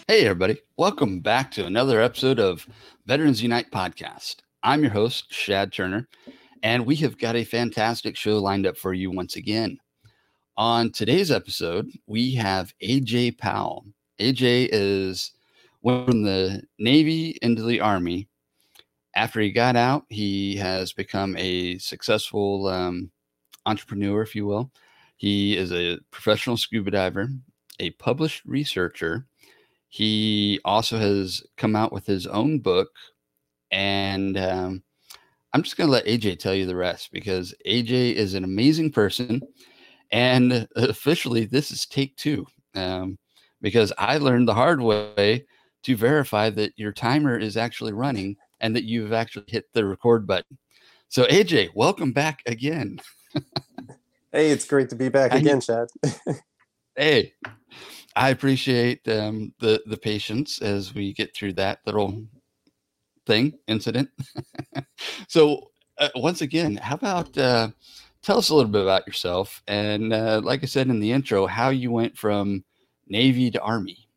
Hey, everybody. Welcome back to another episode of Veterans Unite podcast. I'm your host, Shad Turner, and we have got a fantastic show lined up for you once again. On today's episode, we have AJ Powell. AJ went from the Navy into the Army. After he got out, he has become a successful entrepreneur, if you will. He is a professional scuba diver, a published researcher. He also has come out with his own book, and I'm just going to let AJ tell you the rest because AJ is an amazing person. And officially, this is take two because I learned the hard way to verify that your timer is actually running and that you've actually hit the record button. So, AJ, welcome back again. Hey, it's great to be back again, Chad. Hey, I appreciate the patience as we get through that little incident. So once again, how about tell us a little bit about yourself and like I said in the intro, how you went from Navy to Army.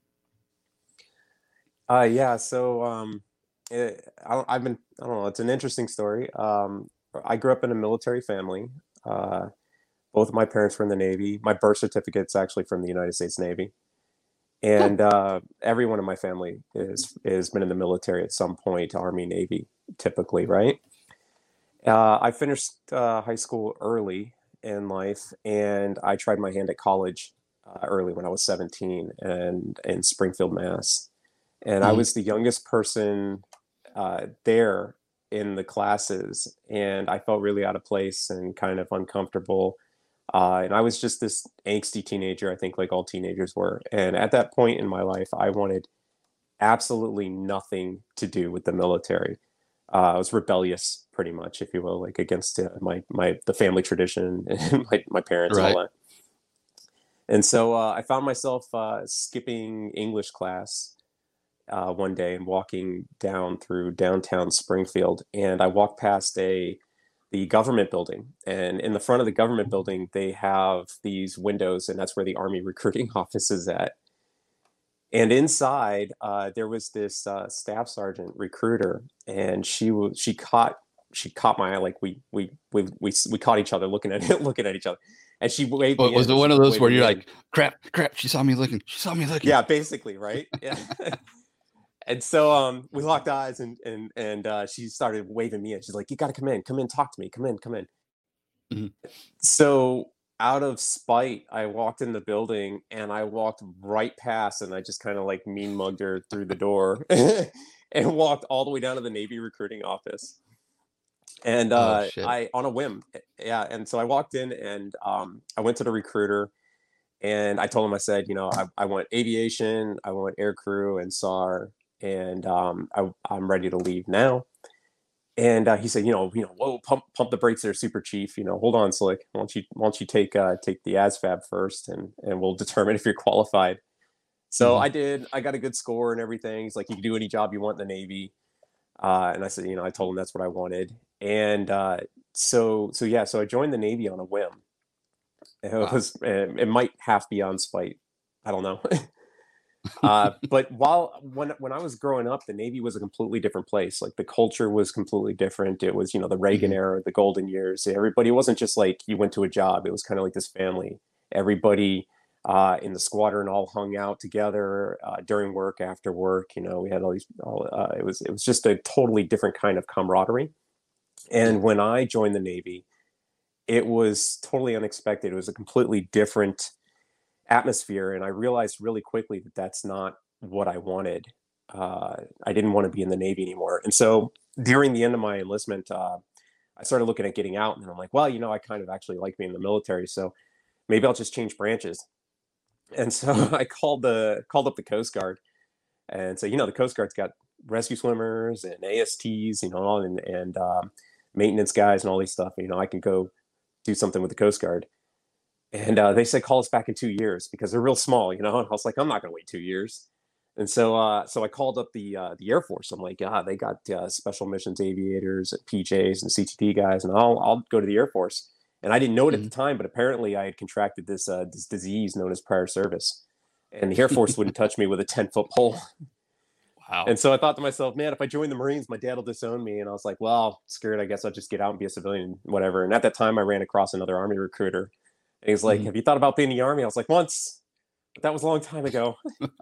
Yeah, so I don't know, it's an interesting story. I grew up in a military family. Both of my parents were in the Navy. My birth certificate's actually from the United States Navy. And everyone in my family is been in the military at some point, Army, Navy, typically, right? I finished high school early in life, and I tried my hand at college early when I was 17 and in Springfield, Mass. And I Mm-hmm. was the youngest person there in the classes, and I felt really out of place and kind of uncomfortable. And I was just this angsty teenager, I think, like all teenagers were. And at that point in my life, I wanted absolutely nothing to do with the military. I was rebellious, pretty much, if you will, like against the family tradition and my parents and all Right. that. And so I found myself skipping English class one day and walking down through downtown Springfield, and I walked past the government building, and in the front of the government building they have these windows, and that's where the Army recruiting office is at. And inside there was this staff sergeant recruiter, and she caught my eye, like we caught each other looking at it, looking at each other, and she waved But me was in it and one she of was those where waving you're me in. like, crap, she saw me looking. Yeah, basically, right? Yeah. And so we locked eyes, and she started waving me in. She's like, "You got to come in, talk to me, come in." Mhm. So out of spite, I walked in the building, and I walked right past, and I just kind of like mean mugged her through the door, and walked all the way down to the Navy recruiting office. And Oh shit. I, on a whim, yeah. And so I walked in, and I went to the recruiter, and I told him, I said, I want aviation, I want air crew and SAR, and I'm ready to leave now. And he said, whoa, pump the brakes there, Super Chief. Hold on, Slick. Why don't you take the ASVAB first, and we'll determine if you're qualified. So Mm-hmm. I did. I got a good score and everything. He's like, you can do any job you want in the Navy. And I said, I told him that's what I wanted. And so yeah, so I joined the Navy on a whim. Wow. It might half be on spite. I don't know. But when I was growing up, the Navy was a completely different place. Like the culture was completely different. It was, the Reagan Mm-hmm. era, the golden years. Everybody, it wasn't just like you went to a job. It was kind of like this family. Everybody in the squadron all hung out together during work, after work. We had it was just a totally different kind of camaraderie. Yeah. And when I joined the Navy, it was totally unexpected. It was a completely different atmosphere, and I realized really quickly that that's not what I wanted. I didn't want to be in the Navy anymore, and so during the end of my enlistment, I started looking at getting out, and I'm like, well, I kind of actually like being in the military, so maybe I'll just change branches. And so Mm-hmm. I called up the Coast Guard, and so the Coast Guard's got rescue swimmers and ASTs, and maintenance guys and all these stuff. I can go do something with the Coast Guard. And they said, call us back in 2 years because they're real small. And I was like, I'm not going to wait 2 years. And so I called up the Air Force. I'm like, they got special missions aviators and PJs and CTD guys, and I'll go to the Air Force. And I didn't know it at Mm-hmm. the time, but apparently I had contracted this disease known as prior service. and the Air Force wouldn't touch me with a 10-foot pole. Wow. And so I thought to myself, man, if I join the Marines, my dad will disown me. And I was like, well, screw it. I guess I'll just get out and be a civilian, whatever. And at that time, I ran across another Army recruiter. And he's like, Mhm. have you thought about being in the Army? I was like, once, but that was a long time ago.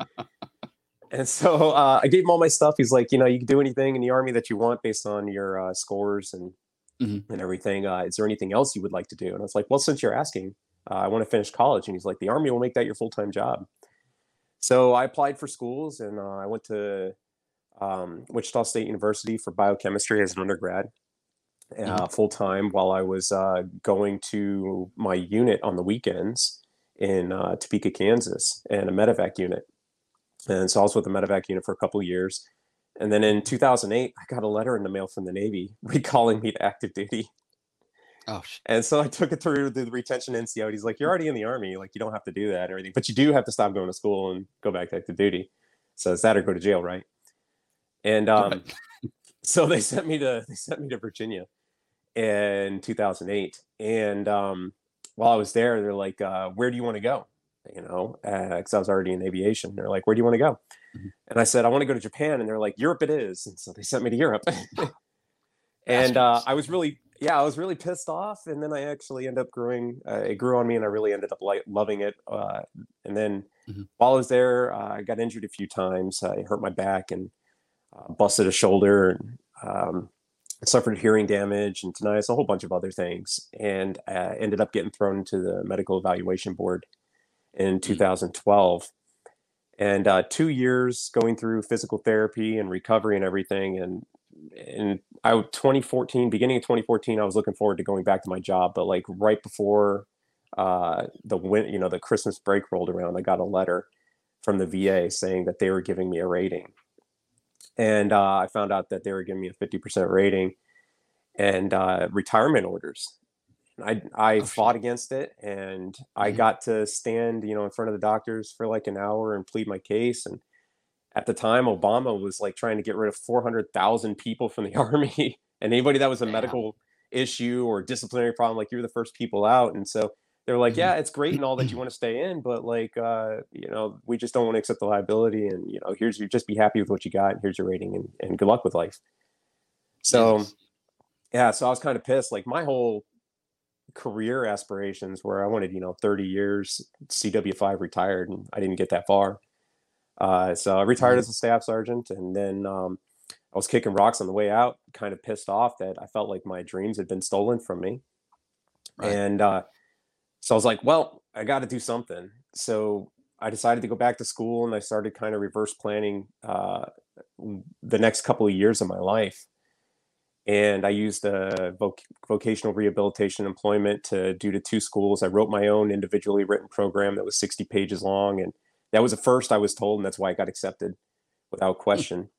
And so I gave him all my stuff. He's like, you can do anything in the Army that you want based on your scores Mhm. and everything. Is there anything else you would like to do? And I was like, well, since you're asking, I want to finish college. And he's like, the Army will make that your full-time job. So I applied for schools, and I went to Wichita State University for biochemistry as an undergrad, Mhm. full time, while I was going to my unit on the weekends in Topeka, Kansas, and a medevac unit. And so I was with the medevac unit for a couple of years. And then in 2008, I got a letter in the mail from the Navy recalling me to active duty. Oh, And so I took it through the retention NCO. He's like, you're already in the Army. Like, you don't have to do that and everything, but you do have to stop going to school and go back to active duty. So it's that or go to jail, right? And right. so they sent me to Virginia in 2008. And while I was there, they're like, where do you want to go? Because I was already in aviation. They're like, where do you want to go? Mhm. And I said, I want to go to Japan. And they're like, Europe it is. And so they sent me to Europe. And Bastards. I was really pissed off. And then I actually ended up growing, it grew on me, and I really ended up loving it. And then Mhm. while I was there, I got injured a few times. I hurt my back and busted a shoulder, and suffered hearing damage and tinnitus, a whole bunch of other things, and ended up getting thrown into the medical evaluation board in Mm. 2012. And 2 years going through physical therapy and recovery and everything. And 2014, beginning of 2014, I was looking forward to going back to my job, but like right before the Christmas break rolled around, I got a letter from the VA saying that they were giving me a rating. And I found out that they were giving me a 50% rating and retirement orders. I Oh, shit. fought against it, and I Mhm. got to stand, in front of the doctors for like an hour and plead my case. And at the time, Obama was like trying to get rid of 400,000 people from the Army, and anybody that was a Damn. medical issue or disciplinary problem, like, you're the first people out. And so they're like, Mhm. yeah, it's great and all that you want to stay in, but like, we just don't want to accept the liability. And here's you just be happy with what you got. And here's your rating, and good luck with life. So Jesus. yeah, so I was kind of pissed. Like, my whole career aspirations where I wanted, 30 years CW5 retired, and I didn't get that far. So I retired Mhm. as a staff sergeant, and then I was kicking rocks on the way out, kind of pissed off that I felt like my dreams had been stolen from me. Right. And so I was like, well, I got to do something. So I decided to go back to school, and I started kind of reverse planning the next couple of years of my life. And I used vocational rehabilitation employment to do to two schools. I wrote my own individually written program that was 60 pages long, and that was a first, I was told, and that's why I got accepted without Hmm. question.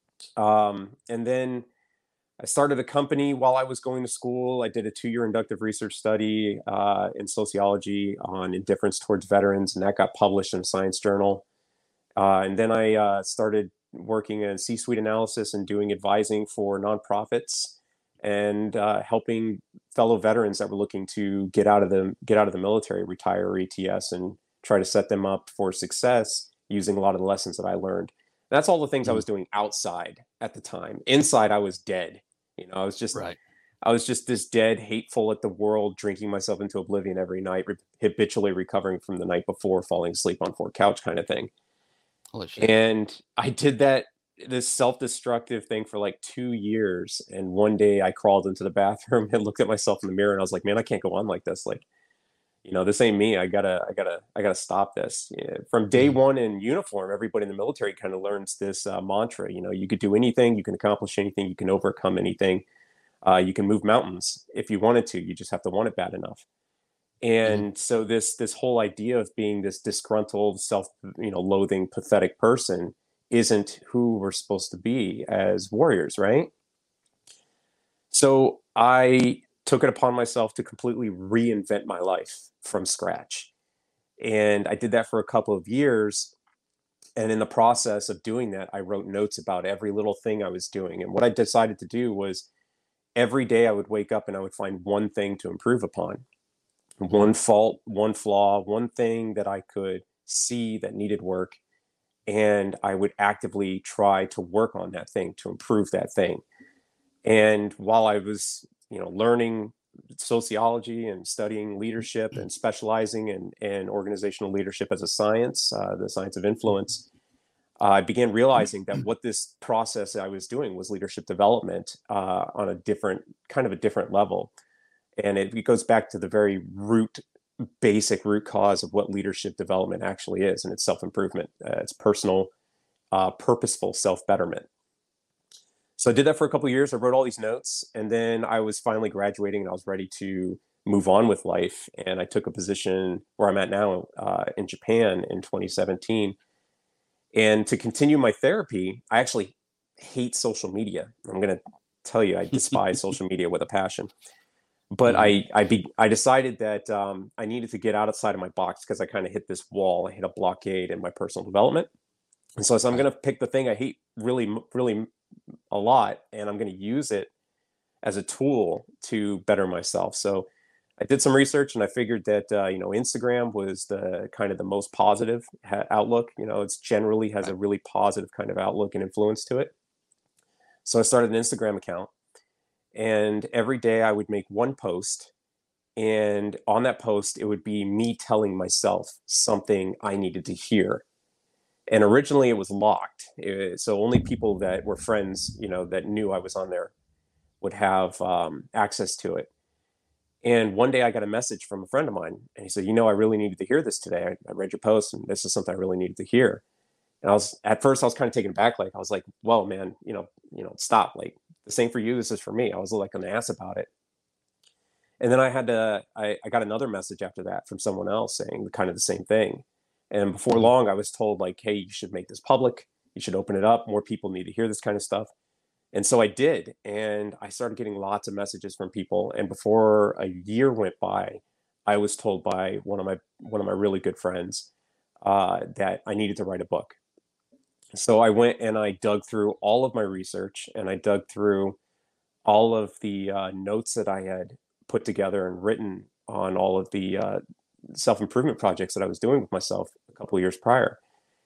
And then I started a company while I was going to school. I did a 2-year inductive research study in sociology on indifference towards veterans, and that got published in a science journal. And then I started working in C-suite analysis and doing advising for nonprofits, and helping fellow veterans that were looking to get out of the military, retire or ETS, and try to set them up for success using a lot of the lessons that I learned. That's all the things I Mhm. was doing outside at the time. Inside, I was dead. Right. I was just this dead, hateful at the world, drinking myself into oblivion every night, habitually recovering from the night before, falling asleep on Fort Couch kind of thing. Holy shit. And I did this self-destructive thing for like 2 years. And one day I crawled into the bathroom and looked at myself in the mirror, and I was like, man, I can't go on like this. Like, this ain't me. I gotta stop this. Yeah. From day Mhm. one in uniform, everybody in the military kind of learns this mantra. You could do anything, you can accomplish anything, you can overcome anything. You can move mountains if you wanted to. You just have to want it bad enough. Mhm. And so this whole idea of being this disgruntled, loathing, pathetic person isn't who we're supposed to be as warriors, right? So I took it upon myself to completely reinvent my life from scratch. And I did that for a couple of years. And in the process of doing that, I wrote notes about every little thing I was doing. And what I decided to do was every day I would wake up and I would find one thing to improve upon, Mhm. one fault, one flaw, one thing that I could see that needed work, and I would actively try to work on that thing, to improve that thing. And while I was, learning sociology and studying leadership and specializing in organizational leadership as a science, the science of influence, I began realizing that what this process I was doing was leadership development on a different level. And it goes back to the very basic root cause of what leadership development actually is, and it's self-improvement. It's personal, purposeful self-betterment. So I did that for a couple of years. I wrote all these notes, and then I was finally graduating, and I was ready to move on with life. And I took a position where I'm at now in Japan in 2017. And to continue my therapy, I actually hate social media. I'm going to tell you, I despise social media with a passion. But I decided that I needed to get outside of my box because I kind of hit this wall. I hit a blockade in my personal development. And so I'm going to pick the thing I hate really, really a lot, and I'm going to use it as a tool to better myself. So I did some research, and I figured that Instagram was the kind of the most positive outlook. It's generally has a really positive kind of outlook and influence to it. So I started an Instagram account, and every day I would make one post, and on that post it would be me telling myself something I needed to hear. And originally it was locked, so only people that were friends, that knew I was on there would have access to it. And one day I got a message from a friend of mine, and he said, I really needed to hear this today. I read your post, and this is something I really needed to hear. And at first I was kind of taken aback. Like, I was like, well, man, stop. Like, the same for you. This is for me. I was like an ass about it. And then I got another message after that from someone else saying kind of the same thing. And before long, I was told, like, hey, you should make this public. You should open it up. More people need to hear this kind of stuff. And so I did. And I started getting lots of messages from people. And before a year went by, I was told by one of my really good friends that I needed to write a book. So I went and I dug through all of my research, and I dug through all of the notes that I had put together and written on all of the self-improvement projects that I was doing with myself a couple of years prior.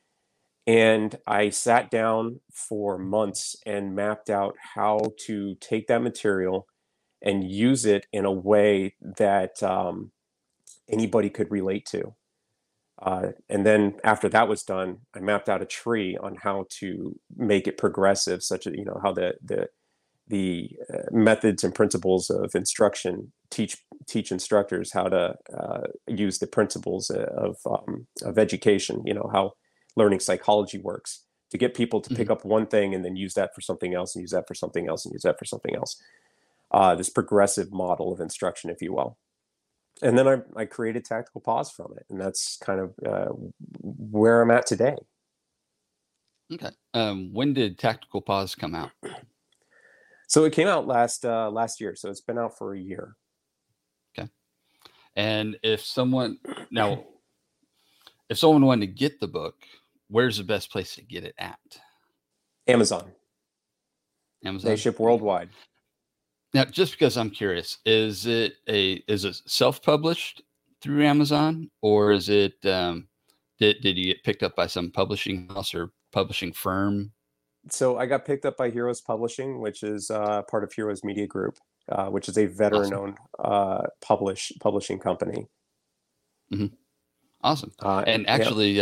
And I sat down for months and mapped out how to take that material and use it in a way that anybody could relate to. And then after that was done, I mapped out a tree on how to make it progressive, such as, how the methods and principles of instruction teach instructors how to use the principles of education, how learning psychology works, to get people to pick up one thing and then use that for something else, and use that for something else, and use that for something else. This progressive model of instruction, if you will. And then I created Tactical Pause from it, and that's kind of where I'm at today. Okay. When did Tactical Pause come out? So it came out last year, so it's been out for a year. Okay. And if someone wanted to get the book, where's the best place to get it at? Amazon. They ship worldwide. Now, just because I'm curious, is it self-published through Amazon, or is it did you get picked up by some publishing house or publishing firm? So I got picked up by Heroes Publishing, which is part of Heroes Media Group, which is a veteran-owned publishing company. Mm-hmm. Awesome. And actually,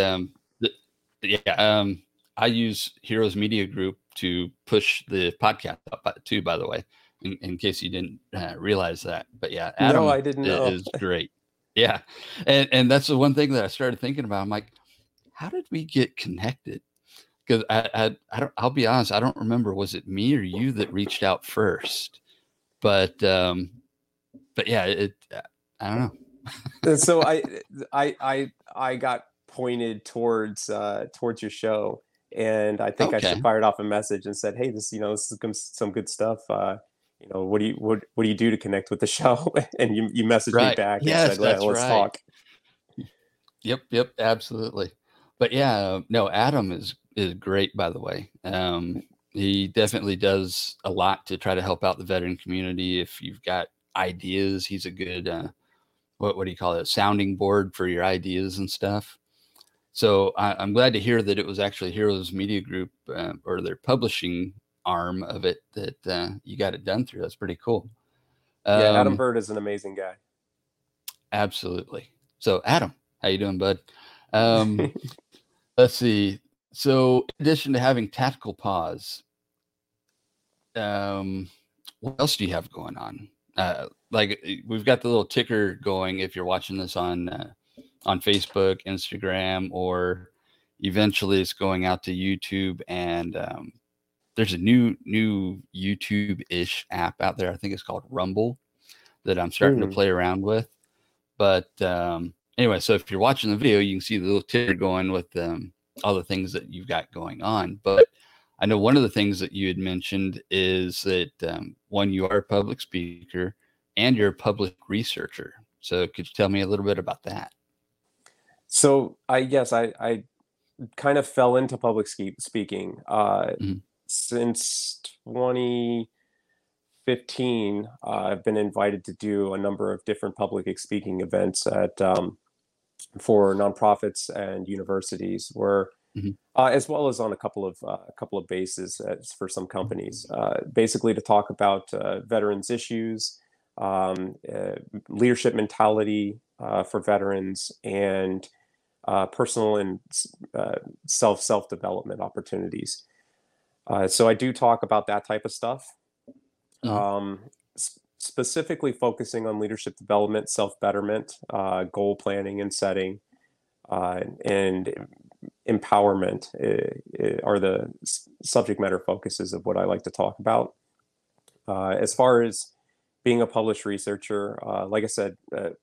I use Heroes Media Group to push the podcast up too, by the way, in case you didn't realize that. But yeah, Adam, no, I didn't know. Is great. Yeah. And that's the one thing that I started thinking about. I'm like, how did we get connected? Because I'll be honest, I don't remember, was it me or you that reached out first? But yeah, I don't know. And so I got pointed towards your show, and I think I fired off a message and said, hey, this is some good stuff. What do you do to connect with the show? And you messaged me back and said, let's talk. Yep, absolutely. But yeah, no, Adam is great, by the way. He definitely does a lot to try to help out the veteran community. If you've got ideas, he's a good what do you call it, sounding board for your ideas and stuff. So I'm glad to hear that it was actually Heroes Media Group or their publishing arm of it that you got it done through. That's pretty cool. Yeah, Adam Um, Bird is an amazing guy. absolutely. So Adam, how you doing, bud? Um, let's see. So in addition to having tactical pause, um, what else do you have going on? Like we've got the little ticker going if you're watching this on Facebook, Instagram, or eventually it's going out to YouTube. And there's a new YouTube-ish app out there. I think it's called Rumble that I'm starting to Mm. play around with. But anyway, so if you're watching the video, you can see the little ticker going with all the things that you've got going on. But I know one of the things that you had mentioned is that one, you are a public speaker and you're a public researcher. So could you tell me a little bit about that? So I kind of fell into public speaking Mhm. since 2015. I've been invited to do a number of different public speaking events at for nonprofits and universities, where Mhm. as well as on a couple of bases for some companies, basically to talk about veterans issues, leadership mentality for veterans, and personal and self development opportunities. So I do talk about that type of stuff, Mhm. specifically focusing on leadership development, self betterment, goal planning and setting, and empowerment are the subject matter focuses of what I like to talk about. As far as being a published researcher, like I said,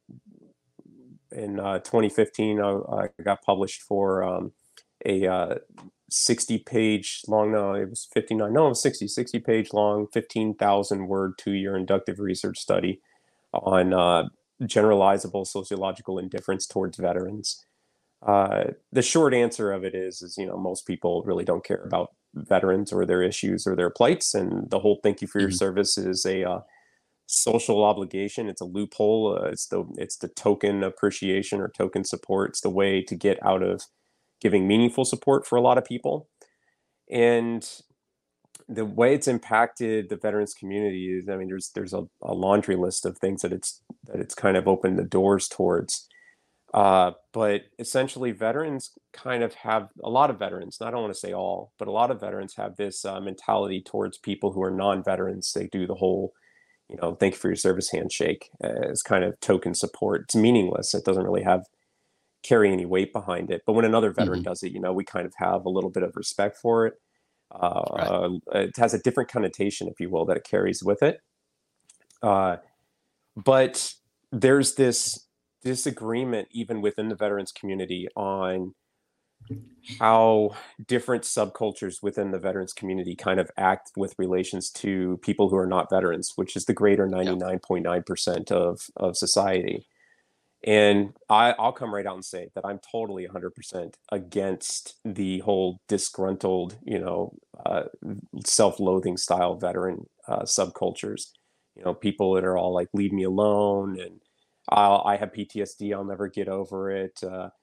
in 2015, I got published for a 60-page long, no, it was 59, no, it was 60 page long, 15,000 word 2 year inductive research study on generalizable sociological indifference towards veterans. The short answer of it is, most people really don't care about veterans or their issues or their plights. And the whole thank you for your Mhm. service is a social obligation. It's a loophole. It's the token appreciation or token support. It's the way to get out of giving meaningful support for a lot of people. And the way it's impacted the veterans community is, I mean, there's a laundry list of things that it's kind of opened the doors towards. But essentially, veterans kind of have a lot of veterans. I don't want to say all, but a lot of veterans have this mentality towards people who are non-veterans. They do the whole, thank you for your service handshake as kind of token support. It's meaningless. It doesn't really carry any weight behind it. But when another veteran Mhm. does it, we kind of have a little bit of respect for it. Right. It has a different connotation, if you will, that it carries with it. Uh, but there's this disagreement even within the veterans community on how different subcultures within the veterans community kind of act with relations to people who are not veterans, which is the greater Yeah. 99.9% of society. And I'll come right out and say that I'm totally 100% against the whole disgruntled, self-loathing style veteran subcultures. People that are all like, leave me alone, and I have PTSD, I'll never get over it.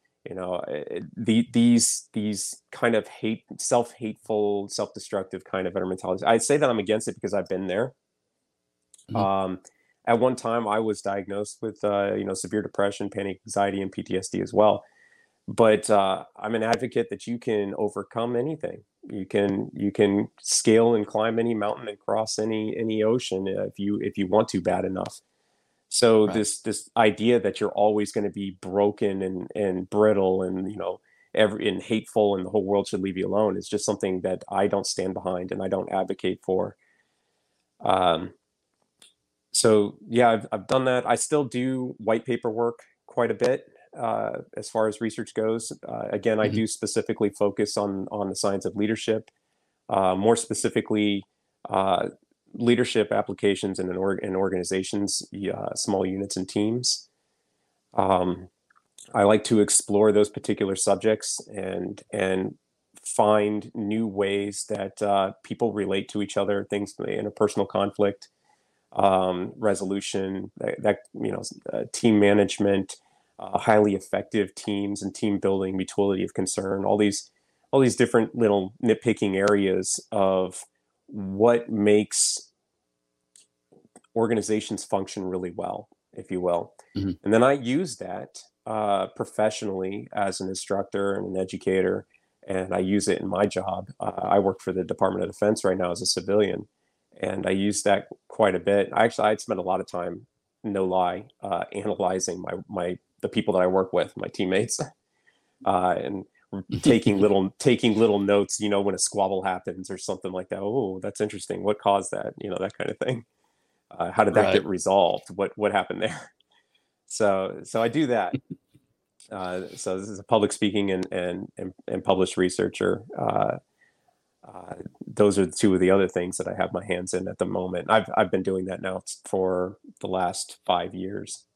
These kind of self-hateful, self-destructive kind of veteran mentalities. I say that I'm against it because I've been there. Mhm. Um, at one time, I was diagnosed with severe depression, panic anxiety, and PTSD as well. But I'm an advocate that you can overcome anything. You can scale and climb any mountain and cross any ocean if you want to bad enough. So Right. this idea that you're always going to be broken and brittle and every and hateful and the whole world should leave you alone is just something that I don't stand behind and I don't advocate for. Um, so yeah, I've done that. I still do white paper work quite a bit as far as research goes. Again, I Mhm. do specifically focus on the science of leadership, more specifically uh, leadership applications in organizations, small units and teams. Um, I like to explore those particular subjects and find new ways that people relate to each other, things in a personal conflict resolution, team management, highly effective teams and team building, mutuality of concern, all these different little nitpicking areas of what makes organizations function really well, if you will. Mhm. And then I use that professionally as an instructor and an educator, and I use it in my job. I work for the Department of Defense right now as a civilian, and I use that quite a bit. I'd spend a lot of time, no lie, analyzing the people that I work with, my teammates, and taking little notes. When a squabble happens or something like that. Oh, that's interesting. What caused that? That kind of thing. How did that Right. get resolved? What happened there? So I do that. So this is a public speaking and published researcher. Those are two of the other things that I have my hands in at the moment. I've been doing that now for the last 5 years.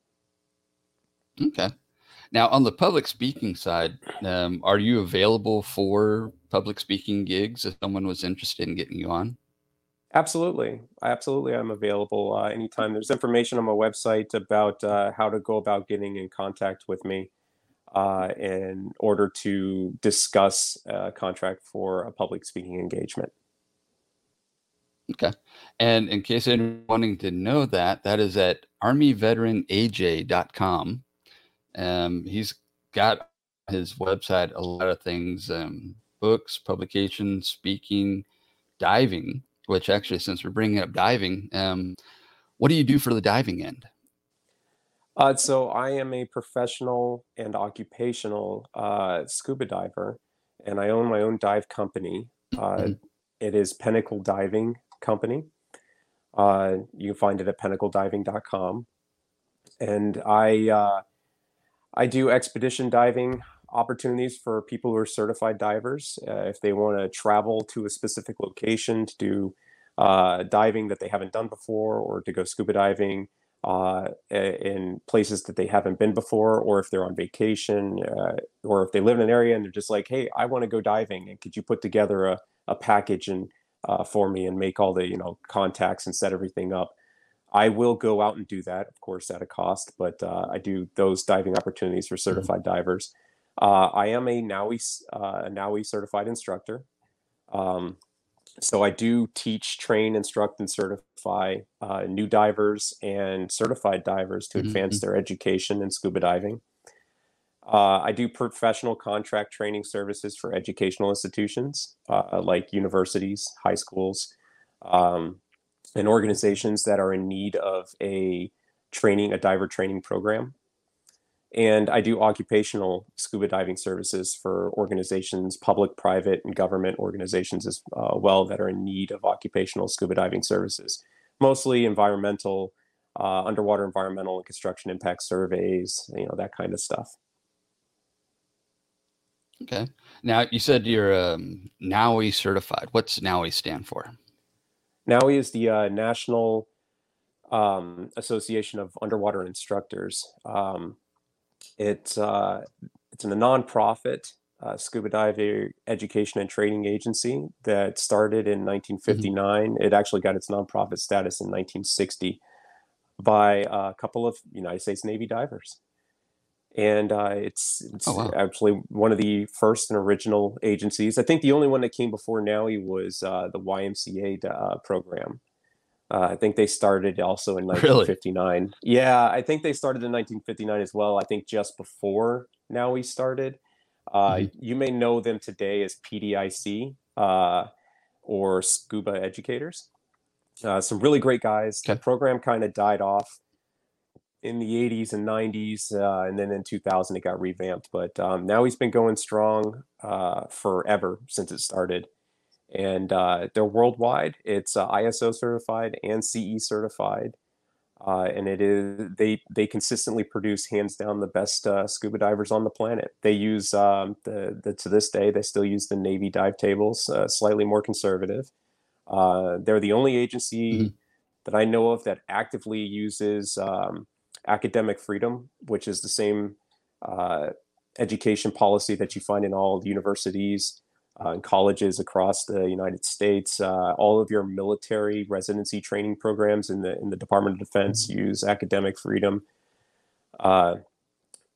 Okay. Now, on the public speaking side, are you available for public speaking gigs if someone was interested in getting you on? Absolutely, I'm available anytime. There's information on my website about how to go about getting in contact with me in order to discuss a contract for a public speaking engagement. Okay. And in case anyone's wanting to know that, that is at armyveteranaj.com. He's got his website a lot of things, books, publications, speaking, diving, which actually, since we're bringing up diving, what do you do for the diving end? So I am a professional and occupational scuba diver, and I own my own dive company. Mhm. It is Pinnacle Diving Company. You can find it at pinnaclediving.com. And I do expedition diving opportunities for people who are certified divers. If they want to travel to a specific location to do diving that they haven't done before, or to go scuba diving in places that they haven't been before, or if they're on vacation, or if they live in an area and they're just like, hey, I want to go diving, and could you put together a package and for me and make all the contacts and set everything up. I will go out and do that, of course, at a cost, but I do those diving opportunities for Mhm. certified divers. I am a NAUI certified instructor. Um, so I do teach, train, instruct, and certify new divers and certified divers to advance Mhm. their education in scuba diving. I do professional contract training services for educational institutions like universities, high schools, um, and organizations that are in need of a diver training program. And I do occupational scuba diving services for organizations, public, private, and government organizations as well, that are in need of occupational scuba diving services, mostly environmental, underwater environmental and construction impact surveys, that kind of stuff. Okay. Now, you said you're NAUI certified. What's NAUI stand for? NAUI is the National Association of Underwater Instructors. It's a nonprofit scuba diving education and training agency that started in Mhm. 1959. It actually got its nonprofit status in 1960 by a couple of United States Navy divers. And Oh, it's wow. actually one of the first and original agencies. I think the only one that came before NAUI was the YMCA program. I think they started also in Really? 1959. Yeah, I think they started in 1959 as well. I think just before NAUI started. Mhm. You may know them today as PDIC or Scuba Educators. Some really great guys. The Okay. program kind of died off in the 80s and 90s, and then in 2000 it got revamped. But now he's been going strong forever since it started. And they're worldwide. It's ISO certified and CE certified. And it is they consistently produce hands down the best scuba divers on the planet. They use the to this day they still use the Navy dive tables, slightly more conservative. They're the only agency Mhm. that I know of that actively uses academic freedom, which is the same uh, education policy that you find in all the universities and colleges across the United States. All of your military residency training programs in the Department of Defense use academic freedom. Uh,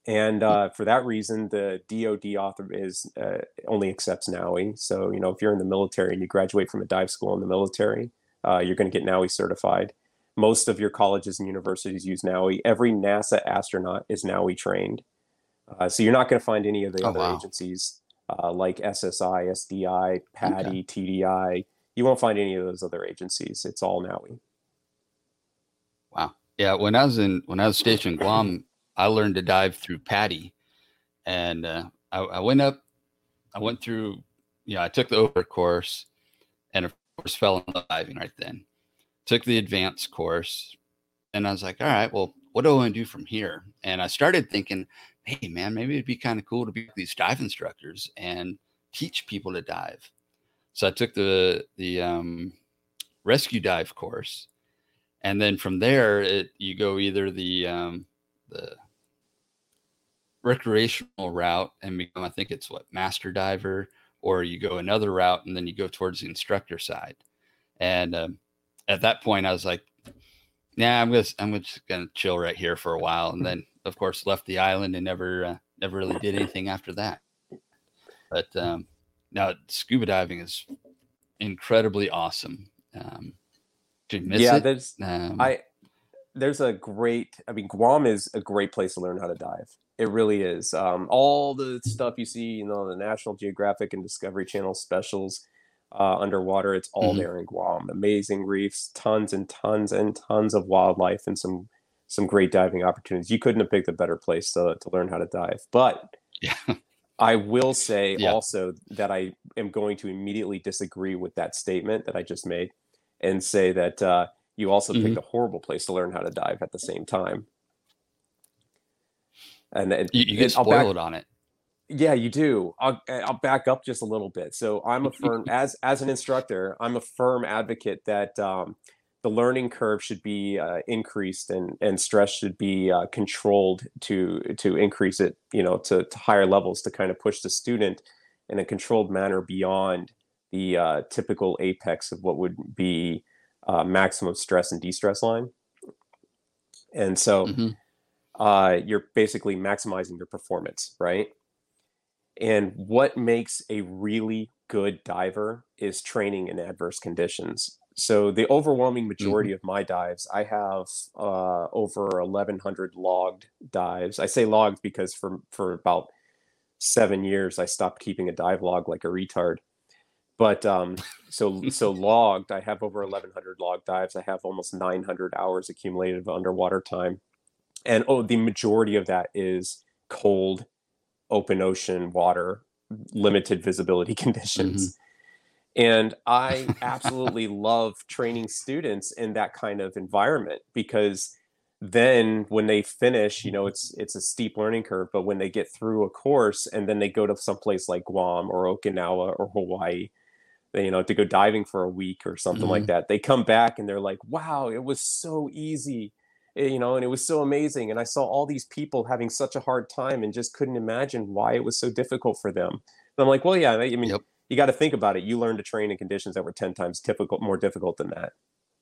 And for that reason, the DoD author is only accepts NAUI. So, you know, if you're in the military and you graduate from a dive school in the military, you're going to get NAUI certified. Most of your colleges and universities use NAUI. Every NASA astronaut is NAUI trained. So you're not going to find any of the Oh, other wow. agencies like SSI, SDI, Okay. PADI, TDI. You won't find any of those other agencies. It's all NAUI. Wow. Yeah. When I was stationed in Guam, I learned to dive through PADI, and I went up. I went through. I took the over course, and of course fell in love diving right then. Took the advanced course, and I was like, all right, well, what do I want to do from here? And I started thinking, hey, man, maybe it'd be kind of cool to be with these dive instructors and teach people to dive. So I took the rescue dive course, and then from there, you go either the recreational route and become, I think it's what, master diver, or you go another route and then you go towards the instructor side. And at that point, I was like, nah, I'm just gonna chill right here for a while, and then of course left the island and never really did anything after that. But now scuba diving is incredibly awesome. To miss Yeah, it, there's I there's a great, I mean, Guam is a great place to learn how to dive. It really is. All the stuff you see, you know, the National Geographic and Discovery Channel specials underwater, it's all mhm. there in Guam. Amazing reefs, tons and tons and tons of wildlife, and some great diving opportunities. You couldn't have picked a better place to learn how to dive. But Yeah, I will say yeah, also that I am going to immediately disagree with that statement that I just made and say that you also picked mhm. a horrible place to learn how to dive at the same time. And, and, You get and I'll back, spoiled on it. yeah, you do. I'll back up just a little bit. So I'm a firm, as an instructor, I'm a firm advocate that the learning curve should be increased, and stress should be controlled to increase it, you know, to higher levels, to kind of push the student in a controlled manner beyond the typical apex of what would be maximum stress and de-stress line. And so Hmm. you're basically maximizing your performance, right? And what makes a really good diver is training in adverse conditions. So the overwhelming Hmm. majority of my dives, I have over 1,100 logged dives. I say logged because for about 7 years I stopped keeping a dive log like a retard. But so logged, I have over 1,100 logged dives. I have almost 900 hours accumulated of underwater time, and the majority of that is cold open ocean water, limited visibility Hmm. conditions. And I absolutely love training students in that kind of environment, because then when they finish, you know, it's a steep learning curve, but when they get through a course and then they go to some place like Guam or Okinawa or Hawaii, you know, to go diving for a week or something like Hmm. that, they come back and they're like, wow, it was so easy, you know, and it was so amazing, and I saw all these people having such a hard time and just couldn't imagine why it was so difficult for them. And I'm like, well, yeah, I mean, Yep. you got to think about it. You learned to train in conditions that were 10 times difficult, more difficult than that.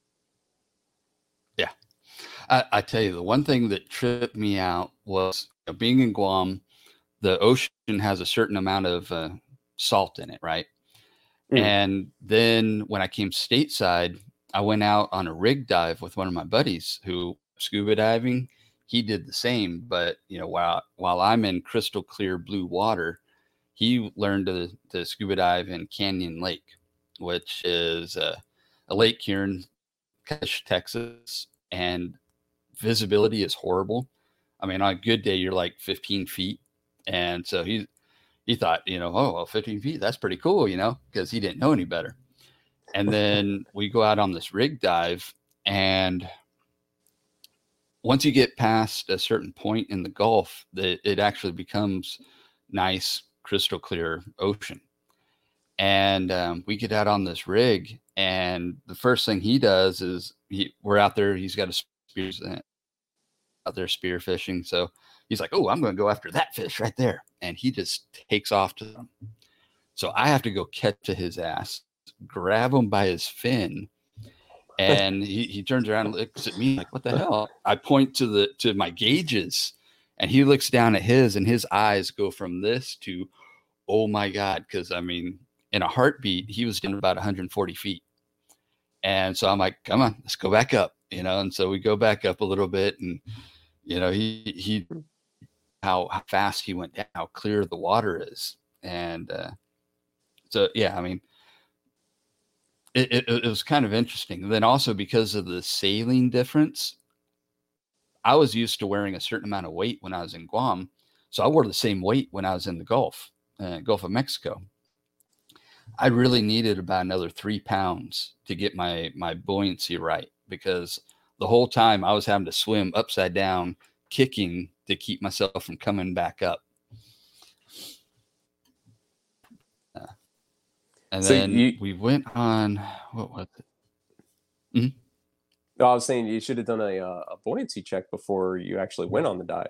Yeah. I tell you, the one thing that tripped me out was, being in Guam. The ocean has a certain amount of salt in it, right? Mm. And then when I came stateside, I went out on a rig dive with one of my buddies who scuba diving. He did the same, but while I'm in crystal clear blue water, he learned to scuba dive in Canyon Lake, which is a lake here in Texas, and visibility is horrible. I mean, on a good day, you're like 15 feet. And so he thought, oh, well, 15 feet, that's pretty cool, because he didn't know any better. And then we go out on this rig dive, and once you get past a certain point in the Gulf, it actually becomes nice, crystal clear ocean. And we get out on this rig, and the first thing he does is we're out there. He's got a spears out there spear fishing, so he's like, "Oh, I'm going to go after that fish right there," and he just takes off to them. So I have to go catch to his ass, grab him by his fin, and he turns around and looks at me like, "What the hell?" I point to my gauges, And he looks down at his, and his eyes go from this to, oh my God. Cause I mean, in a heartbeat, he was down about 140 feet. And so I'm like, come on, let's go back up, And so we go back up a little bit, and, he how fast he went down, how clear the water is. And so, yeah, I mean, it was kind of interesting. And then also because of the sailing difference, I was used to wearing a certain amount of weight when I was in Guam. So I wore the same weight when I was in the Gulf of Mexico. I really needed about another 3 pounds to get my buoyancy right, because the whole time I was having to swim upside down, kicking to keep myself from coming back up. And So then we went on, what was it? Mm-hmm. No, I was saying you should have done a buoyancy check before you actually went on the dive.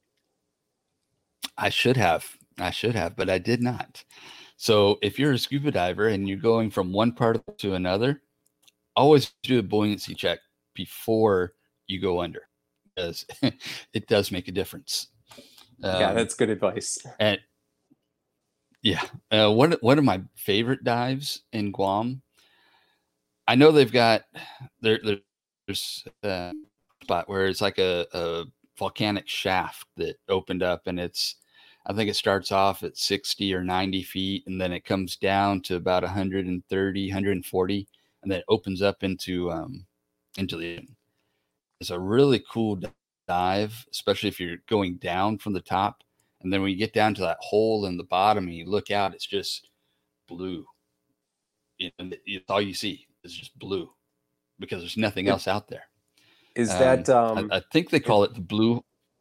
I should have, but I did not. So if you're a scuba diver and you're going from one part to another, always do a buoyancy check before you go under, because it does make a difference. Yeah, that's good advice. And yeah, one of my favorite dives in Guam, I know they've got there's a spot where it's like a volcanic shaft that opened up, and I think it starts off at 60 or 90 feet, and then it comes down to about 130, 140, and then it opens up into the. It's a really cool dive, especially if you're going down from the top. And then when you get down to that hole in the bottom and you look out, it's just blue. And it's all you see is just blue, because there's nothing else out there. Is that I think they call it the blue.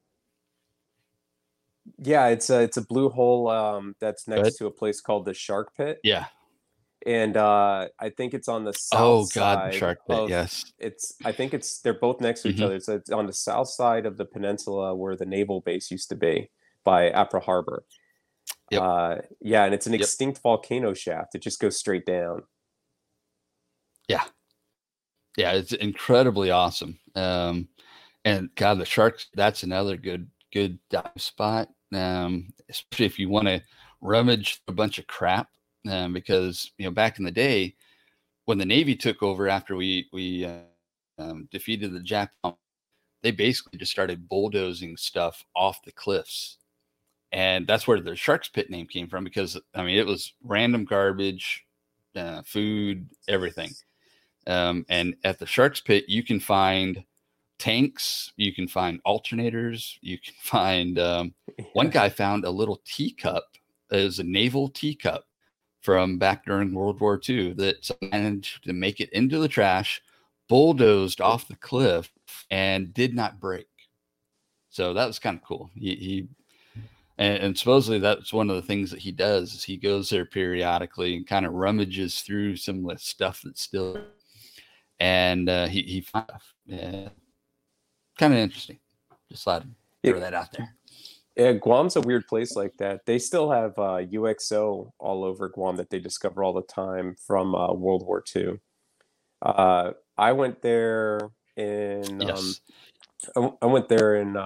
Yeah, it's a blue hole that's next to a place called the Shark Pit. Yeah. And I think it's on the south side. The Shark Pit, yes. I think they're both next to each other. So it's on the south side of the peninsula where the naval base used to be, by Apra Harbor. Yep. Yeah, and it's an extinct volcano shaft. It just goes straight down. Yeah. Yeah, it's incredibly awesome. And God, the Sharks, that's another good dive spot. Especially if you want to rummage a bunch of crap. Because back in the day when the Navy took over after we defeated the Japanese, they basically just started bulldozing stuff off the cliffs, and that's where the Sharks Pit name came from. Because it was random garbage, food, everything. And at the Sharks Pit, you can find tanks, you can find alternators, you can find. One guy found a little teacup. It was a naval teacup from back during World War II that managed to make it into the trash, bulldozed off the cliff, and did not break. So that was kind of cool. And supposedly that's one of the things that he does, is he goes there periodically and kind of rummages through some of the stuff that's still, and he finds stuff. Yeah, kind of interesting. Just thought I'd throw that out there. Yeah, Guam's a weird place like that. They still have UXO all over Guam that they discover all the time from World War II. I went there in Yes. I went there in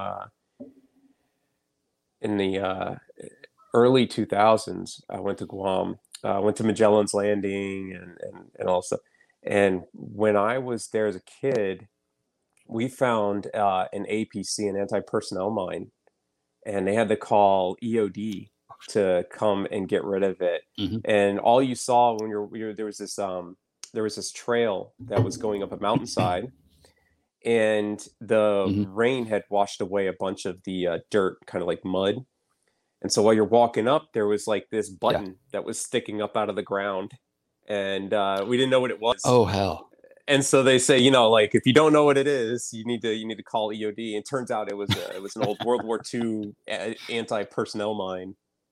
the early 2000s. I went to Guam. I went to Magellan's Landing and all stuff. And when I was there as a kid, we found an APC, an anti-personnel mine. And they had to call EOD to come and get rid of it. Mm-hmm. And all you saw when there was this trail that was going up a mountainside, and the rain had washed away a bunch of the dirt, kind of like mud. And so while you're walking up, there was like this button that was sticking up out of the ground, and we didn't know what it was. Oh hell! And so they say, like, if you don't know what it is, you need to call EOD. And it turns out it was an old World War II anti-personnel mine.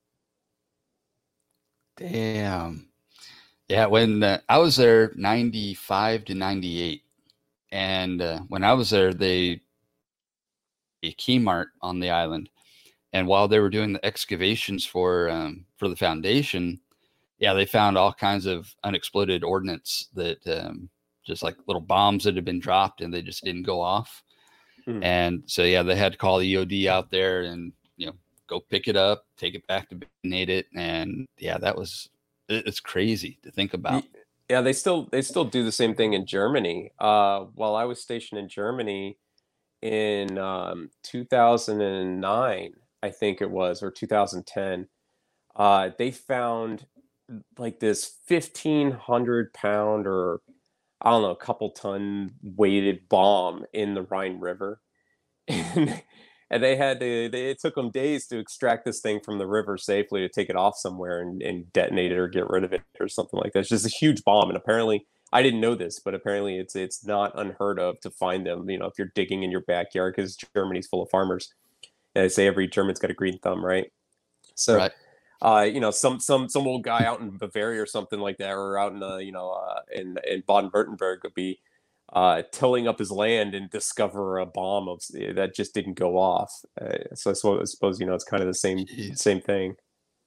Damn. Yeah, when I was there, 95 to 98, and when I was there, a Kmart on the island, and while they were doing the excavations for the foundation, they found all kinds of unexploded ordnance that. Just like little bombs that had been dropped and they just didn't go off. Mm. And so, yeah, they had to call the EOD out there and, go pick it up, take it back to donate it. And yeah, it's crazy to think about. Yeah, they still do the same thing in Germany. While I was stationed in Germany in 2009, I think it was, or 2010, they found like this 1,500 pound, or I don't know, a couple ton weighted bomb in the Rhine River. and and it took them days to extract this thing from the river safely to take it off somewhere and detonate it or get rid of it or something like that. It's just a huge bomb, and apparently I didn't know this, but apparently it's not unheard of to find them. If you're digging in your backyard, because Germany's full of farmers, and they say every German's got a green thumb, right? So Right. some old guy out in Bavaria or something like that, or out in in Baden-Württemberg could be tilling up his land and discover a bomb that just didn't go off. So I suppose it's kind of the same thing.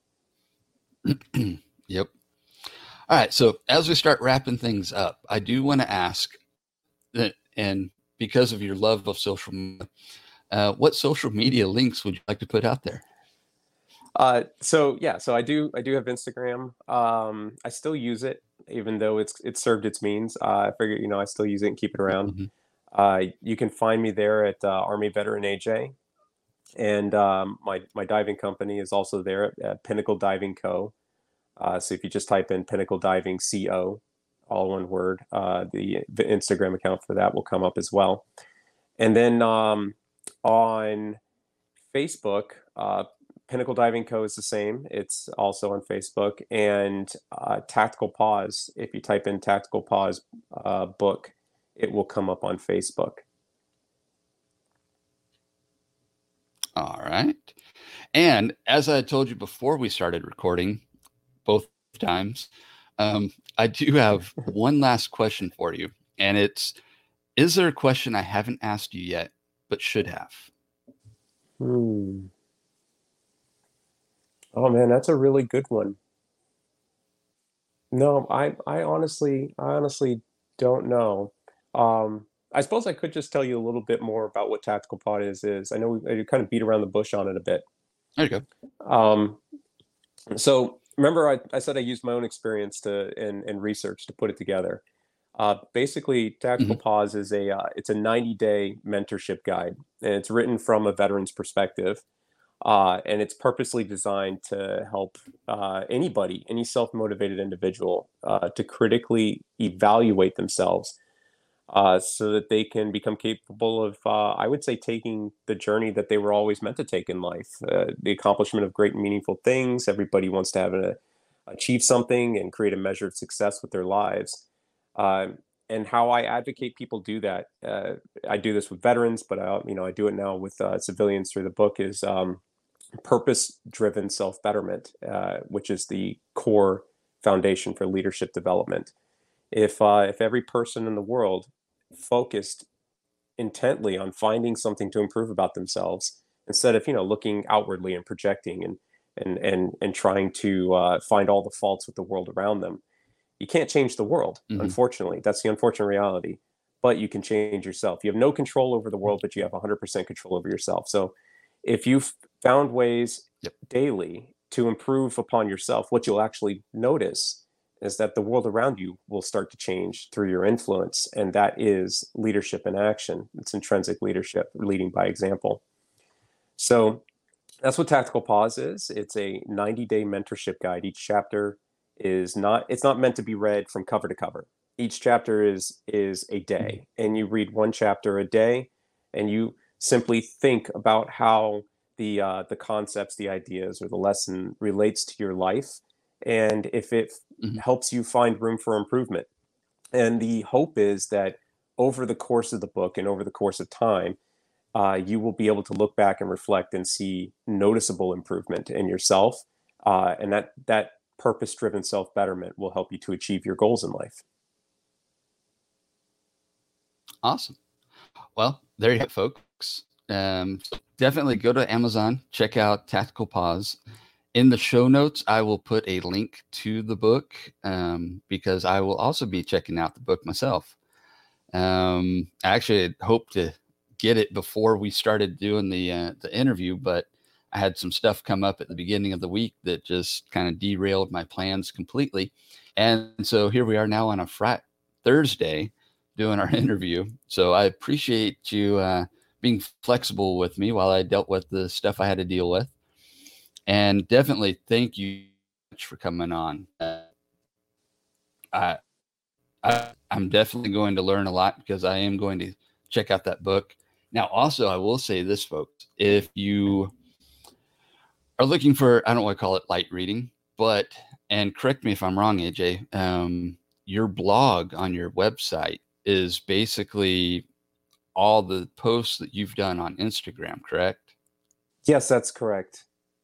Yep. All right. So as we start wrapping things up, I do want to ask that, and because of your love of social media, what social media links would you like to put out there? So I do have Instagram. I still use it, even though it's served its means. I figure, I still use it and keep it around. Mm-hmm. You can find me there at Army Veteran AJ, and my diving company is also there at Pinnacle Diving Co. So if you just type in Pinnacle Diving Co, all one word, the Instagram account for that will come up as well. And then on Facebook, Pinnacle Diving Co. is the same. It's also on Facebook. And Tactical Pause, if you type in Tactical Pause book, it will come up on Facebook. All right. And as I told you before we started recording, both times, I do have one last question for you. And is there a question I haven't asked you yet, but should have? Oh man, that's a really good one. No, I honestly don't know. I suppose I could just tell you a little bit more about what Tactical Pod is. I know I kind of beat around the bush on it a bit. There you go. So remember, I said I used my own experience and research to put it together. Basically, Tactical Pause is it's a 90-day mentorship guide, and it's written from a veteran's perspective. And it's purposely designed to help anybody, any self-motivated individual, to critically evaluate themselves, so that they can become capable of, I would say, taking the journey that they were always meant to take in life, the accomplishment of great and meaningful things. Everybody wants to achieve something and create a measure of success with their lives. And how I advocate people do that, I do this with veterans, but I do it now with civilians through the book, is purpose-driven self-betterment, which is the core foundation for leadership development. If every person in the world focused intently on finding something to improve about themselves, instead of looking outwardly and projecting and trying to find all the faults with the world around them, you can't change the world. Unfortunately, that's the unfortunate reality. But you can change yourself. You have no control over the world, but you have 100% control over yourself. So if you've found ways daily to improve upon yourself, what you'll actually notice is that the world around you will start to change through your influence. And that is leadership in action. It's intrinsic leadership, leading by example. So that's what Tactical Pause is. It's a 90-day mentorship guide. Each chapter it's not meant to be read from cover to cover. Each chapter is a day, and you read one chapter a day, and you simply think about how the concepts, the ideas, or the lesson relates to your life, and if it helps you find room for improvement. And the hope is that over the course of the book and over the course of time, you will be able to look back and reflect and see noticeable improvement in yourself, and that purpose-driven self-betterment will help you to achieve your goals in life. Awesome. Well, there you have it, folks. Definitely go to Amazon, check out Tactical Pause. In the show notes, I will put a link to the book, because I will also be checking out the book myself. I actually hope to get it before we started doing the interview, but I had some stuff come up at the beginning of the week that just kind of derailed my plans completely. And so here we are now on a Thursday doing our interview. So I appreciate you being flexible with me while I dealt with the stuff I had to deal with. And definitely thank you much for coming on. I, I'm definitely going to learn a lot because I am going to check out that book. Now, also, I will say this, folks, if you are looking for, I don't want to call it light reading, but, and correct me if I'm wrong, AJ, your blog on your website is basically all the posts that you've done on Instagram, correct? Yes, that's correct.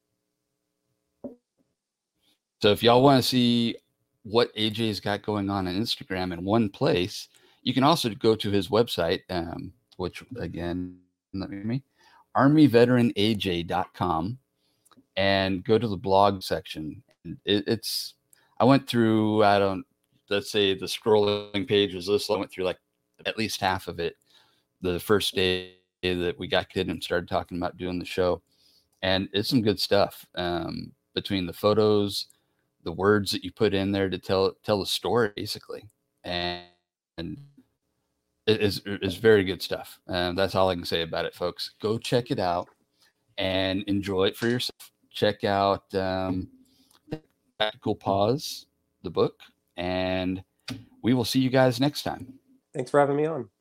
So if y'all want to see what AJ's got going on Instagram in one place, you can also go to his website, which again, let me, armyveteranaj.com, and go to the blog section. It's, I went through, let's say the scrolling page was this, I went through like at least half of it the first day that we got kid and started talking about doing the show. And it's some good stuff, between the photos, the words that you put in there to tell the story, basically. And it is very good stuff. That's all I can say about it, folks. Go check it out and enjoy it for yourself. Check out Tactical Pause, the book, and we will see you guys next time. Thanks for having me on.